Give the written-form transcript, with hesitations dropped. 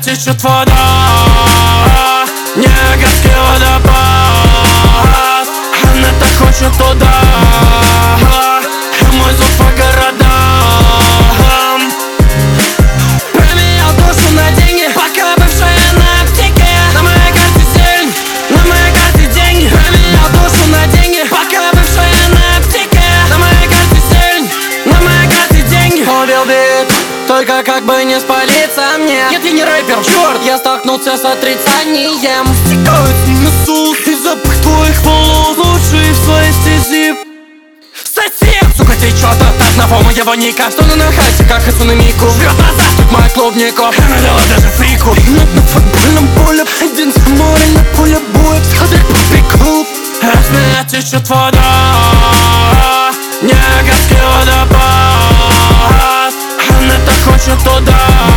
течет вода, Ниагарский водопад. Она так хочет туда, мой зов по городам. Променял душу на деньги, пока бывшая на аптеке. На моей карте зелень, на моей карте деньги. Променял душу на деньги, пока бывшая на аптеке. На моей карте зелень, на моей карте деньги. Убил бит, только как бы не спалиться мне. Нет, я не рэпер, черт, я столкнулся с отрицанием. Стекают с ними сус и запах твоих волос. Лучший в своей стези сосед, сука, течет от одного моего ника. Что на хате, как Исуна Мику. Жрет назад, тут моя клубнику. Она дала даже фрику. На футбольном поле, один в море, на поле боя. Смотри по приколу. С меня течет вода, Ниагарский водопад. Она так хочет туда.